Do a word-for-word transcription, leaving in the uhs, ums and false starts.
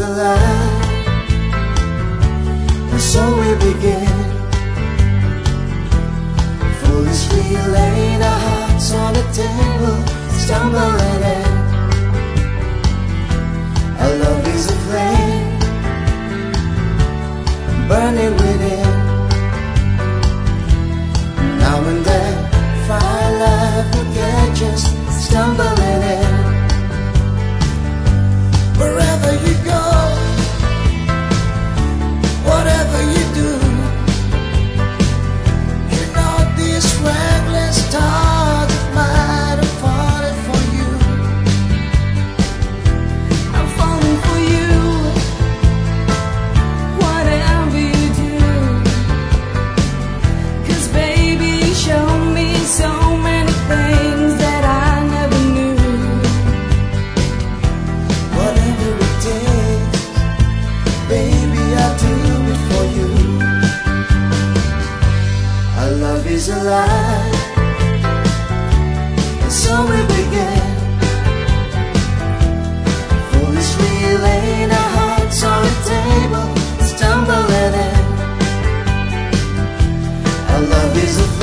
alive, and so we begin. Foolishly laying our hearts on the table, stumbling in. Our love is a flame, burning within. Now and then, fire life will catch us, stumbling in. Wherever you go, whatever you do, you know these reckless stars might have fallen for you. I'm falling for you, whatever you do. 'Cause baby, you show me so many things that I never knew. Whatever it takes, baby, I'll do it for you. Our love is alive, and so we begin. Foolishly laying our hearts on the table, stumbling in. Our love is a